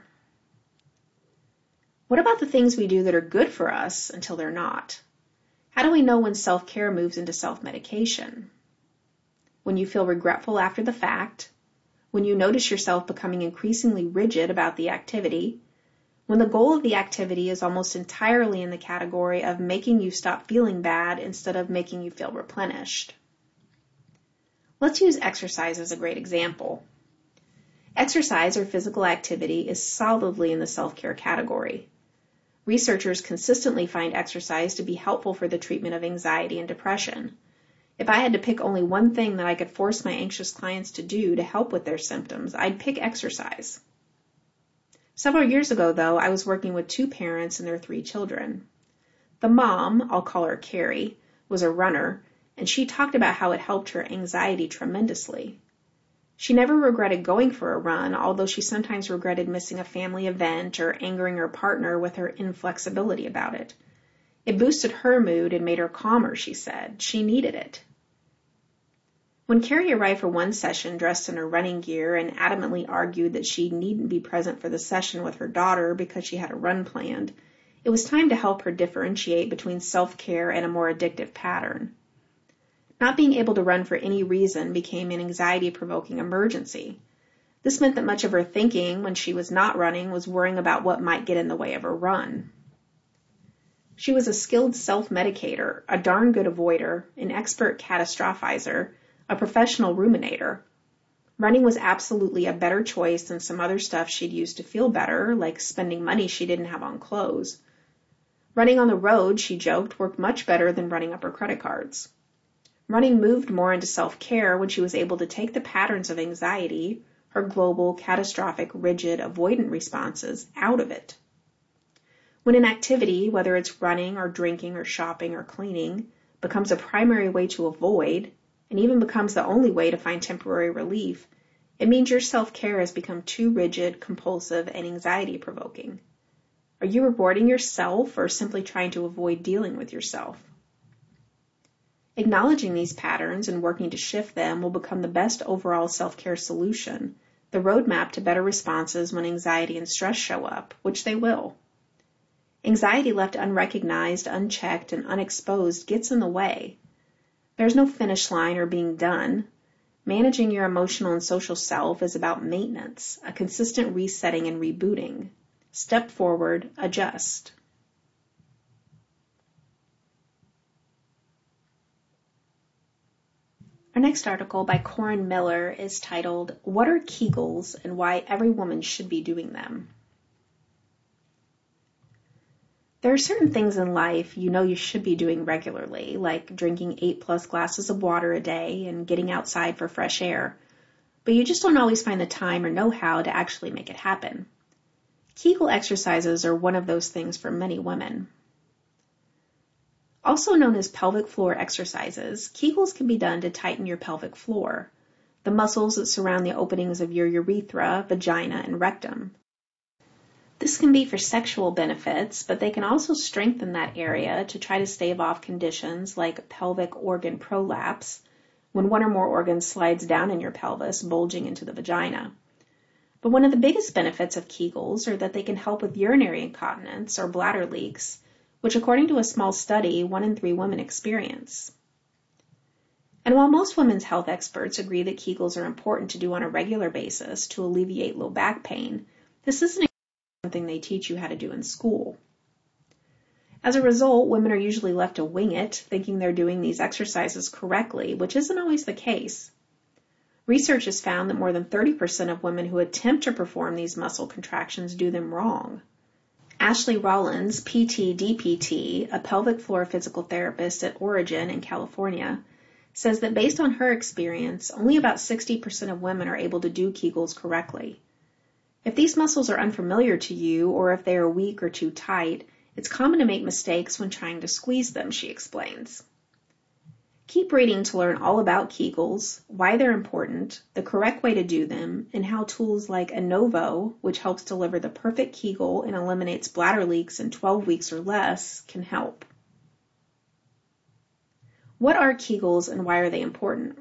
What about the things we do that are good for us until they're not? How do we know when self-care moves into self-medication? When you feel regretful after the fact, when you notice yourself becoming increasingly rigid about the activity, when the goal of the activity is almost entirely in the category of making you stop feeling bad instead of making you feel replenished. Let's use exercise as a great example. Exercise or physical activity is solidly in the self-care category. Researchers consistently find exercise to be helpful for the treatment of anxiety and depression. If I had to pick only one thing that I could force my anxious clients to do to help with their symptoms, I'd pick exercise. Several years ago, though, I was working with two parents and their three children. The mom, I'll call her Carrie, was a runner, and she talked about how it helped her anxiety tremendously. She never regretted going for a run, although she sometimes regretted missing a family event or angering her partner with her inflexibility about it. It boosted her mood and made her calmer, she said. She needed it. When Carrie arrived for one session dressed in her running gear and adamantly argued that she needn't be present for the session with her daughter because she had a run planned, it was time to help her differentiate between self-care and a more addictive pattern. Not being able to run for any reason became an anxiety-provoking emergency. This meant that much of her thinking when she was not running was worrying about what might get in the way of her run. She was a skilled self-medicator, a darn good avoider, an expert catastrophizer, a professional ruminator. Running was absolutely a better choice than some other stuff she'd used to feel better, like spending money she didn't have on clothes. Running on the road, she joked, worked much better than running up her credit cards. Running moved more into self-care when she was able to take the patterns of anxiety, her global, catastrophic, rigid, avoidant responses, out of it. When an activity, whether it's running or drinking or shopping or cleaning, becomes a primary way to avoid, and even becomes the only way to find temporary relief, it means your self-care has become too rigid, compulsive, and anxiety-provoking. Are you rewarding yourself or simply trying to avoid dealing with yourself? Acknowledging these patterns and working to shift them will become the best overall self-care solution, the roadmap to better responses when anxiety and stress show up, which they will. Anxiety left unrecognized, unchecked, and unexposed gets in the way. There's no finish line or being done. Managing your emotional and social self is about maintenance, a consistent resetting and rebooting. Step forward, adjust. Our next article by Corin Miller is titled, What are Kegels and Why Every Woman Should Be Doing Them? There are certain things in life you know you should be doing regularly, like drinking eight plus glasses of water a day and getting outside for fresh air, but you just don't always find the time or know how to actually make it happen. Kegel exercises are one of those things for many women. Also known as pelvic floor exercises, Kegels can be done to tighten your pelvic floor, the muscles that surround the openings of your urethra, vagina, and rectum. This can be for sexual benefits, but they can also strengthen that area to try to stave off conditions like pelvic organ prolapse, when one or more organs slides down in your pelvis, bulging into the vagina. But one of the biggest benefits of Kegels are that they can help with urinary incontinence or bladder leaks, which according to a small study, one in three women experience. And while most women's health experts agree that Kegels are important to do on a regular basis to alleviate low back pain, this isn't something they teach you how to do in school. As a result, women are usually left to wing it, thinking they're doing these exercises correctly, which isn't always the case. Research has found that more than thirty percent of women who attempt to perform these muscle contractions do them wrong. Ashley Rollins, P T D P T, a pelvic floor physical therapist at Origin in California, says that based on her experience, only about sixty percent of women are able to do Kegels correctly. If these muscles are unfamiliar to you or if they are weak or too tight, it's common to make mistakes when trying to squeeze them, she explains. Keep reading to learn all about Kegels, why they're important, the correct way to do them, and how tools like Anovo, which helps deliver the perfect Kegel and eliminates bladder leaks in twelve weeks or less, can help. What are Kegels and why are they important?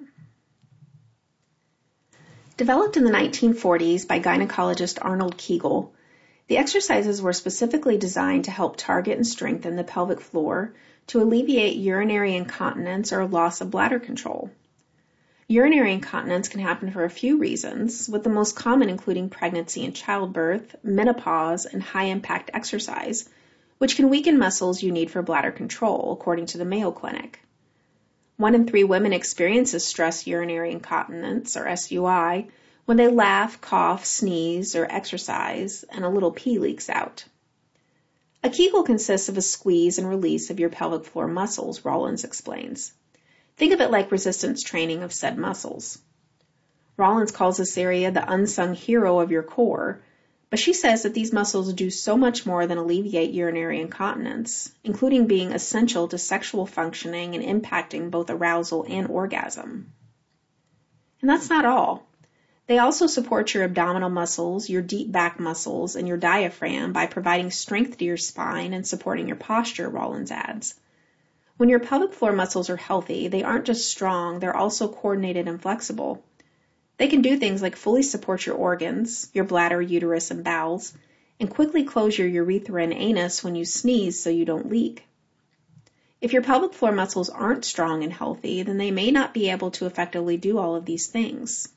Developed in the nineteen forties by gynecologist Arnold Kegel, the exercises were specifically designed to help target and strengthen the pelvic floor to alleviate urinary incontinence or loss of bladder control. Urinary incontinence can happen for a few reasons, with the most common including pregnancy and childbirth, menopause, and high-impact exercise, which can weaken muscles you need for bladder control, according to the Mayo Clinic. One in three women experiences stress urinary incontinence, or S U I, when they laugh, cough, sneeze, or exercise, and a little pee leaks out. A Kegel consists of a squeeze and release of your pelvic floor muscles, Rollins explains. Think of it like resistance training of said muscles. Rollins calls this area the unsung hero of your core, but she says that these muscles do so much more than alleviate urinary incontinence, including being essential to sexual functioning and impacting both arousal and orgasm. And that's not all. They also support your abdominal muscles, your deep back muscles, and your diaphragm by providing strength to your spine and supporting your posture, Rollins adds. When your pelvic floor muscles are healthy, they aren't just strong, they're also coordinated and flexible. They can do things like fully support your organs, your bladder, uterus, and bowels, and quickly close your urethra and anus when you sneeze so you don't leak. If your pelvic floor muscles aren't strong and healthy, then they may not be able to effectively do all of these things.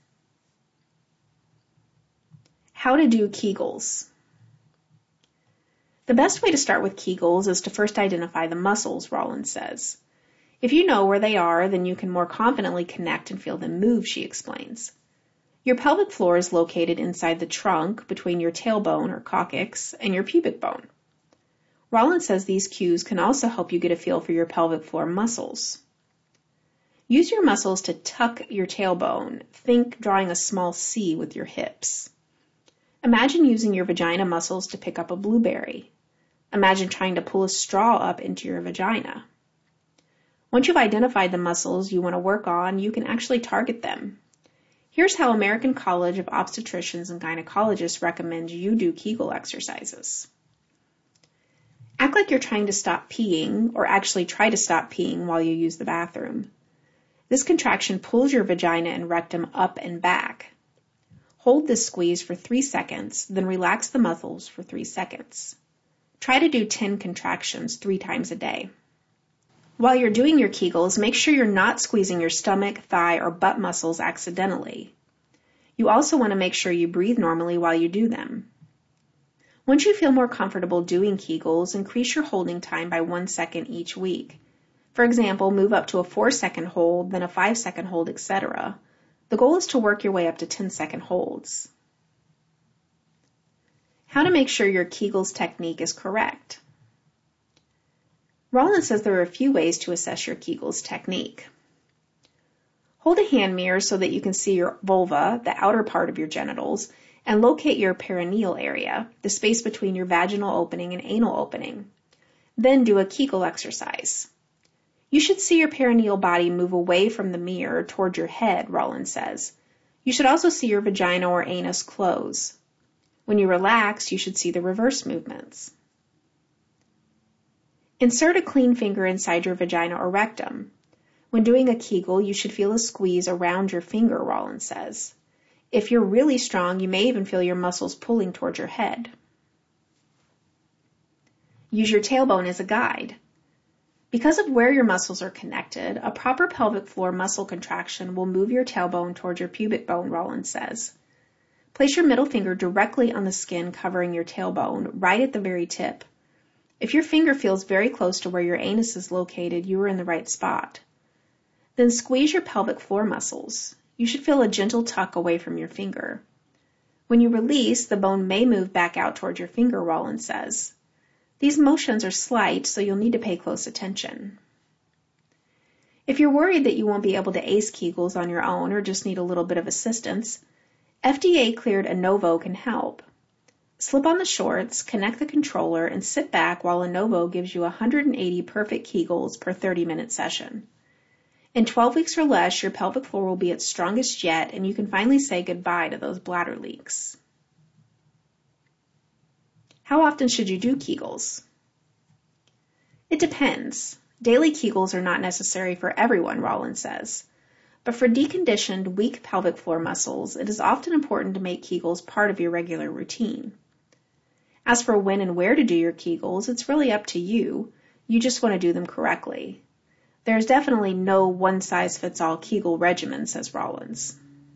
How to do Kegels. The best way to start with Kegels is to first identify the muscles, Rollins says. If you know where they are, then you can more confidently connect and feel them move, she explains. Your pelvic floor is located inside the trunk between your tailbone or coccyx and your pubic bone. Rollins says these cues can also help you get a feel for your pelvic floor muscles. Use your muscles to tuck your tailbone. Think drawing a small C with your hips. Imagine using your vagina muscles to pick up a blueberry. Imagine trying to pull a straw up into your vagina. Once you've identified the muscles you want to work on, you can actually target them. Here's how American College of Obstetricians and Gynecologists recommends you do Kegel exercises. Act like you're trying to stop peeing, or actually try to stop peeing while you use the bathroom. This contraction pulls your vagina and rectum up and back. Hold this squeeze for three seconds, then relax the muscles for three seconds. Try to do ten contractions three times a day. While you're doing your Kegels, make sure you're not squeezing your stomach, thigh, or butt muscles accidentally. You also want to make sure you breathe normally while you do them. Once you feel more comfortable doing Kegels, increase your holding time by one second each week. For example, move up to a four second hold, then a five second hold, et cetera. The goal is to work your way up to ten second holds. How to make sure your Kegels technique is correct. Rollins says there are a few ways to assess your Kegels technique. Hold a hand mirror so that you can see your vulva, the outer part of your genitals, and locate your perineal area, the space between your vaginal opening and anal opening. Then do a Kegel exercise. You should see your perineal body move away from the mirror toward your head, Rollins says. You should also see your vagina or anus close. When you relax, you should see the reverse movements. Insert a clean finger inside your vagina or rectum. When doing a Kegel, you should feel a squeeze around your finger, Rollins says. If you're really strong, you may even feel your muscles pulling towards your head. Use your tailbone as a guide. Because of where your muscles are connected, a proper pelvic floor muscle contraction will move your tailbone towards your pubic bone, Rollins says. Place your middle finger directly on the skin covering your tailbone, right at the very tip. If your finger feels very close to where your anus is located, you are in the right spot. Then squeeze your pelvic floor muscles. You should feel a gentle tuck away from your finger. When you release, the bone may move back out toward your finger, Rollins says. These motions are slight, so you'll need to pay close attention. If you're worried that you won't be able to ace Kegels on your own or just need a little bit of assistance, F D A-cleared Anovo can help. Slip on the shorts, connect the controller, and sit back while Anovo gives you one hundred eighty perfect Kegels per thirty-minute session. In twelve weeks or less, your pelvic floor will be its strongest yet, and you can finally say goodbye to those bladder leaks. How often should you do Kegels? It depends. Daily Kegels are not necessary for everyone, Rollins says. But for deconditioned, weak pelvic floor muscles, it is often important to make Kegels part of your regular routine. As for when and where to do your Kegels, it's really up to you. You just want to do them correctly. There's definitely no one-size-fits-all Kegel regimen, says Rollins.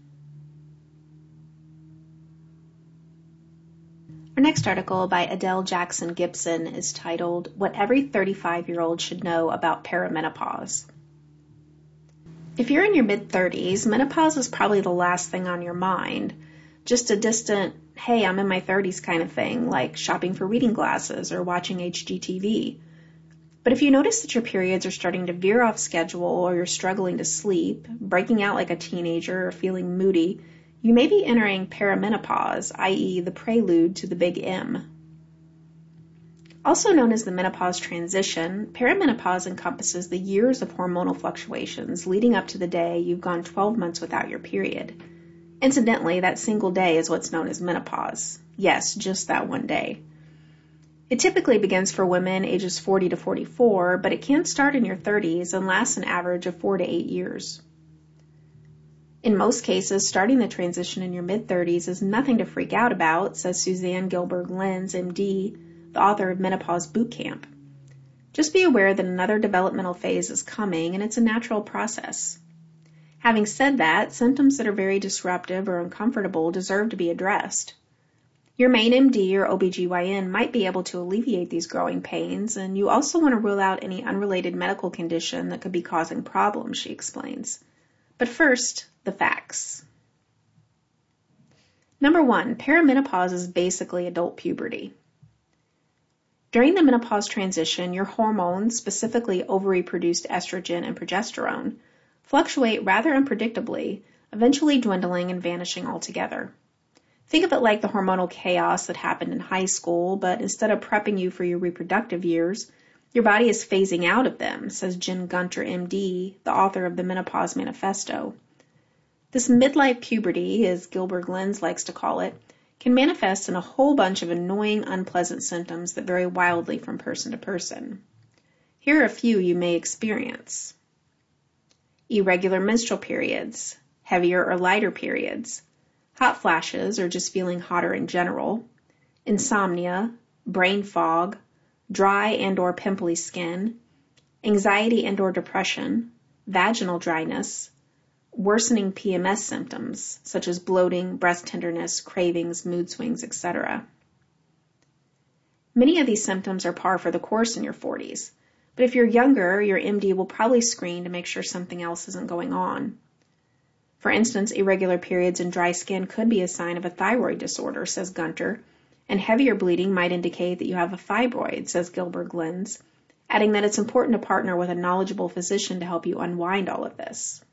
Our next article by Adele Jackson Gibson is titled, What Every thirty-five-Year-Old Should Know About Perimenopause. If you're in your mid-thirties, menopause is probably the last thing on your mind. Just a distant, hey, I'm in my thirties kind of thing, like shopping for reading glasses or watching H G T V. But if you notice that your periods are starting to veer off schedule or you're struggling to sleep, breaking out like a teenager or feeling moody, you may be entering perimenopause, that is the prelude to the big M. Also known as the menopause transition, perimenopause encompasses the years of hormonal fluctuations leading up to the day you've gone twelve months without your period. Incidentally, that single day is what's known as menopause. Yes, just that one day. It typically begins for women ages forty to forty-four, but it can start in your thirties and lasts an average of four to eight years. In most cases, starting the transition in your mid-thirties is nothing to freak out about, says Suzanne Gilbert-Lenz, M D, the author of Menopause Boot Camp. Just be aware that another developmental phase is coming, and it's a natural process. Having said that, symptoms that are very disruptive or uncomfortable deserve to be addressed. Your main M D or O B G Y N might be able to alleviate these growing pains, and you also want to rule out any unrelated medical condition that could be causing problems, she explains. But first, the facts. Number one, perimenopause is basically adult puberty. During the menopause transition, your hormones, specifically ovary-produced estrogen and progesterone, fluctuate rather unpredictably, eventually dwindling and vanishing altogether. Think of it like the hormonal chaos that happened in high school, but instead of prepping you for your reproductive years, your body is phasing out of them, says Jen Gunter, M D, the author of the Menopause Manifesto. This midlife puberty, as Gilbert-Lenz likes to call it, can manifest in a whole bunch of annoying, unpleasant symptoms that vary wildly from person to person. Here are a few you may experience. Irregular menstrual periods, heavier or lighter periods, hot flashes or just feeling hotter in general, insomnia, brain fog, dry and or pimply skin, anxiety and or depression, vaginal dryness, worsening P M S symptoms such as bloating, breast tenderness, cravings, mood swings, et cetera. Many of these symptoms are par for the course in your forties, But if you're younger, your M D will probably screen to make sure something else isn't going on. For instance, irregular periods and dry skin could be a sign of a thyroid disorder, says Gunter, and heavier bleeding might indicate that you have a fibroid, says Gilbert-Glynns, adding that it's important to partner with a knowledgeable physician to help you unwind all of this.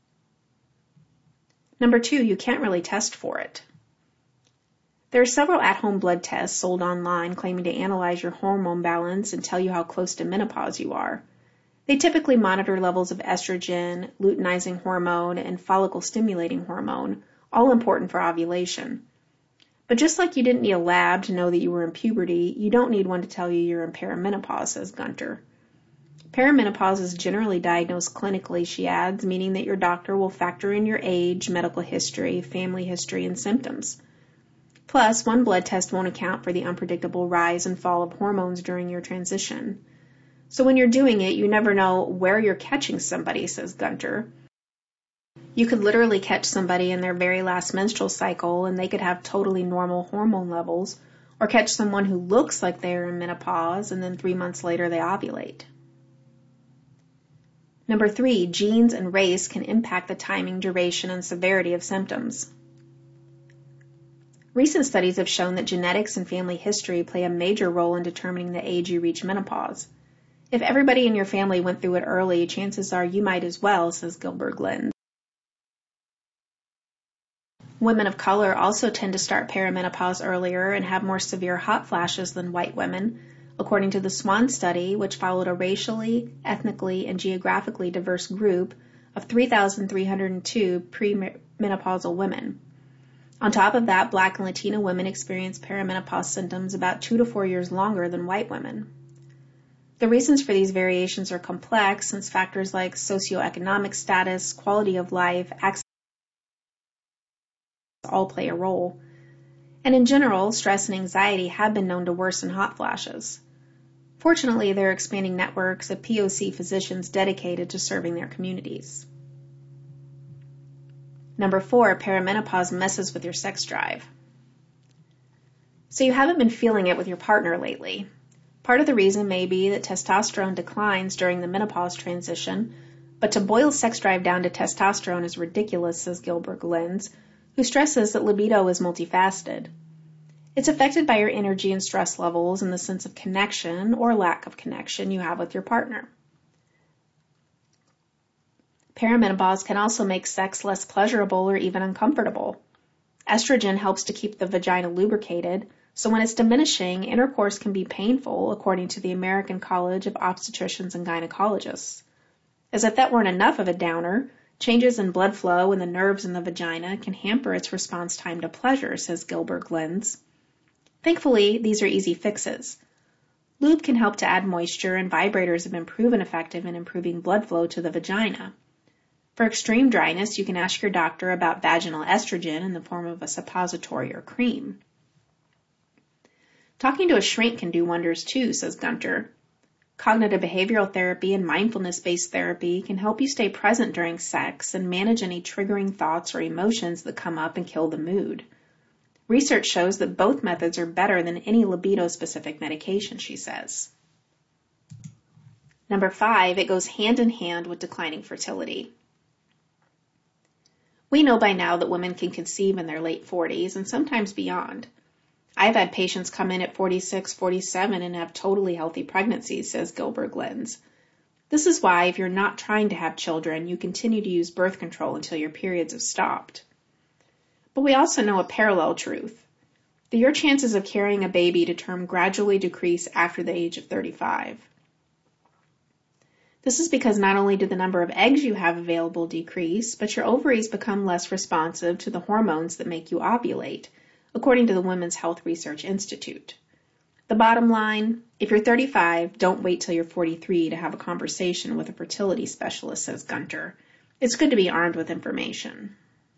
Number two, you can't really test for it. There are several at-home blood tests sold online claiming to analyze your hormone balance and tell you how close to menopause you are. They typically monitor levels of estrogen, luteinizing hormone, and follicle-stimulating hormone, all important for ovulation. But just like you didn't need a lab to know that you were in puberty, you don't need one to tell you you're in perimenopause, says Gunter. Perimenopause is generally diagnosed clinically, she adds, meaning that your doctor will factor in your age, medical history, family history, and symptoms. Plus, one blood test won't account for the unpredictable rise and fall of hormones during your transition. So when you're doing it, you never know where you're catching somebody, says Gunter. You could literally catch somebody in their very last menstrual cycle and they could have totally normal hormone levels, or catch someone who looks like they're in menopause and then three months later they ovulate. Number three, genes and race can impact the timing, duration, and severity of symptoms. Recent studies have shown that genetics and family history play a major role in determining the age you reach menopause. If everybody in your family went through it early, chances are you might as well, says Gilbert-Glynns. Women of color also tend to start perimenopause earlier and have more severe hot flashes than white women, according to the SWAN study, which followed a racially, ethnically, and geographically diverse group of three thousand three hundred two premenopausal women. On top of that, Black and Latino women experience perimenopause symptoms about two to four years longer than white women. The reasons for these variations are complex, since factors like socioeconomic status, quality of life, access all play a role. And in general, stress and anxiety have been known to worsen hot flashes. Fortunately, there are expanding networks of P O C physicians dedicated to serving their communities. Number four, perimenopause messes with your sex drive. So you haven't been feeling it with your partner lately. Part of the reason may be that testosterone declines during the menopause transition, but to boil sex drive down to testosterone is ridiculous, says Gilbert-Glynns, who stresses that libido is multifaceted. It's affected by your energy and stress levels and the sense of connection or lack of connection you have with your partner. Perimenopause can also make sex less pleasurable or even uncomfortable. Estrogen helps to keep the vagina lubricated, so when it's diminishing, intercourse can be painful, according to the American College of Obstetricians and Gynecologists. As if that weren't enough of a downer, changes in blood flow in the nerves in the vagina can hamper its response time to pleasure, says Gilbert-Glynns. Thankfully, these are easy fixes. Lube can help to add moisture, and vibrators have been proven effective in improving blood flow to the vagina. For extreme dryness, you can ask your doctor about vaginal estrogen in the form of a suppository or cream. Talking to a shrink can do wonders too, says Gunter. Cognitive behavioral therapy and mindfulness-based therapy can help you stay present during sex and manage any triggering thoughts or emotions that come up and kill the mood. Research shows that both methods are better than any libido-specific medication, she says. Number five, it goes hand in hand with declining fertility. We know by now that women can conceive in their late forties and sometimes beyond. I've had patients come in at forty-six, forty-seven and have totally healthy pregnancies, says Gilbert-Glynns. This is why, if you're not trying to have children, you continue to use birth control until your periods have stopped. But we also know a parallel truth, that your chances of carrying a baby to term gradually decrease after the age of thirty-five. This is because not only do the number of eggs you have available decrease, but your ovaries become less responsive to the hormones that make you ovulate, according to the Women's Health Research Institute. The bottom line, if you're thirty-five, don't wait till you're forty-three to have a conversation with a fertility specialist, says Gunter. It's good to be armed with information.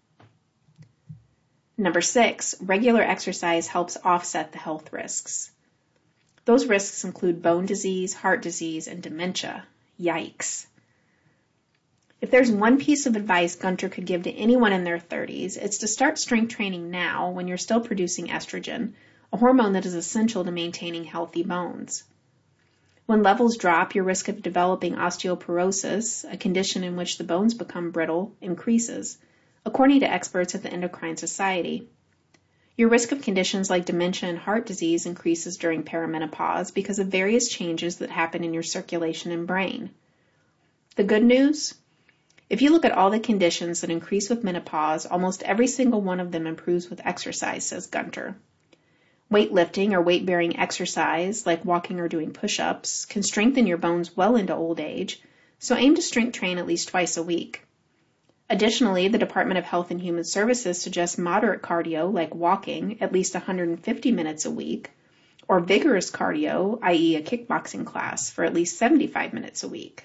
Number six, regular exercise helps offset the health risks. Those risks include bone disease, heart disease, and dementia. Yikes. If there's one piece of advice Gunter could give to anyone in their thirties, it's to start strength training now when you're still producing estrogen, a hormone that is essential to maintaining healthy bones. When levels drop, your risk of developing osteoporosis, a condition in which the bones become brittle, increases, according to experts at the Endocrine Society. Your risk of conditions like dementia and heart disease increases during perimenopause because of various changes that happen in your circulation and brain. The good news? If you look at all the conditions that increase with menopause, almost every single one of them improves with exercise, says Gunter. Weightlifting or weight-bearing exercise, like walking or doing push-ups, can strengthen your bones well into old age, so aim to strength train at least twice a week. Additionally, the Department of Health and Human Services suggests moderate cardio, like walking, at least one hundred fifty minutes a week, or vigorous cardio, that is a kickboxing class, for at least seventy-five minutes a week.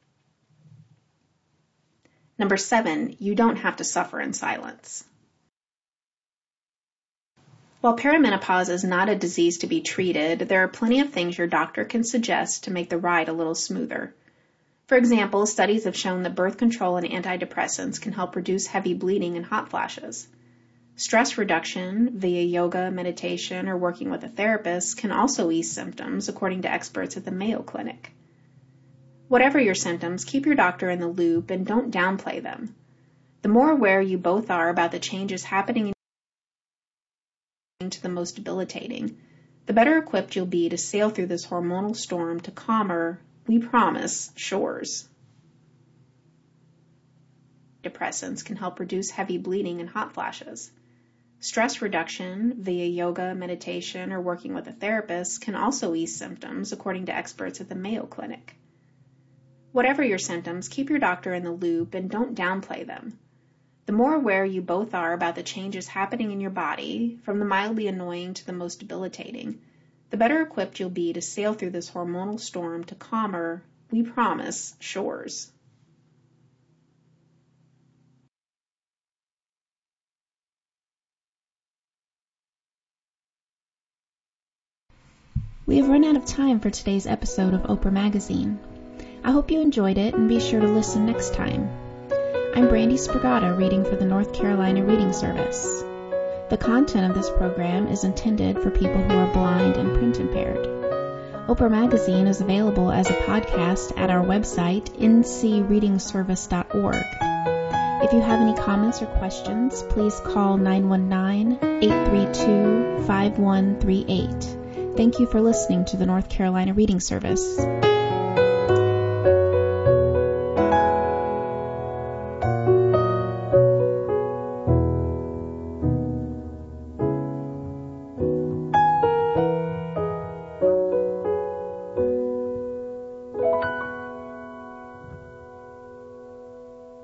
Number seven, you don't have to suffer in silence. While perimenopause is not a disease to be treated, there are plenty of things your doctor can suggest to make the ride a little smoother. For example, studies have shown that birth control and antidepressants can help reduce heavy bleeding and hot flashes. Stress reduction via yoga, meditation, or working with a therapist can also ease symptoms, according to experts at the Mayo Clinic. Whatever your symptoms, keep your doctor in the loop and don't downplay them. The more aware you both are about the changes happening in to the most debilitating, the better equipped you'll be to sail through this hormonal storm to calmer, we promise, shores. Depressants can help reduce heavy bleeding and hot flashes. Stress reduction via yoga, meditation, or working with a therapist can also ease symptoms, according to experts at the Mayo Clinic. Whatever your symptoms, keep your doctor in the loop and don't downplay them. The more aware you both are about the changes happening in your body, from the mildly annoying to the most debilitating, the better equipped you'll be to sail through this hormonal storm to calmer, we promise, shores. We have run out of time for today's episode of Oprah Magazine. I hope you enjoyed it and be sure to listen next time. I'm Brandy Spragata, reading for the North Carolina Reading Service. The content of this program is intended for people who are blind and print impaired. Oprah Magazine is available as a podcast at our website, n c reading service dot org. If you have any comments or questions, please call nine one nine, eight three two, five one three eight. Thank you for listening to the North Carolina Reading Service.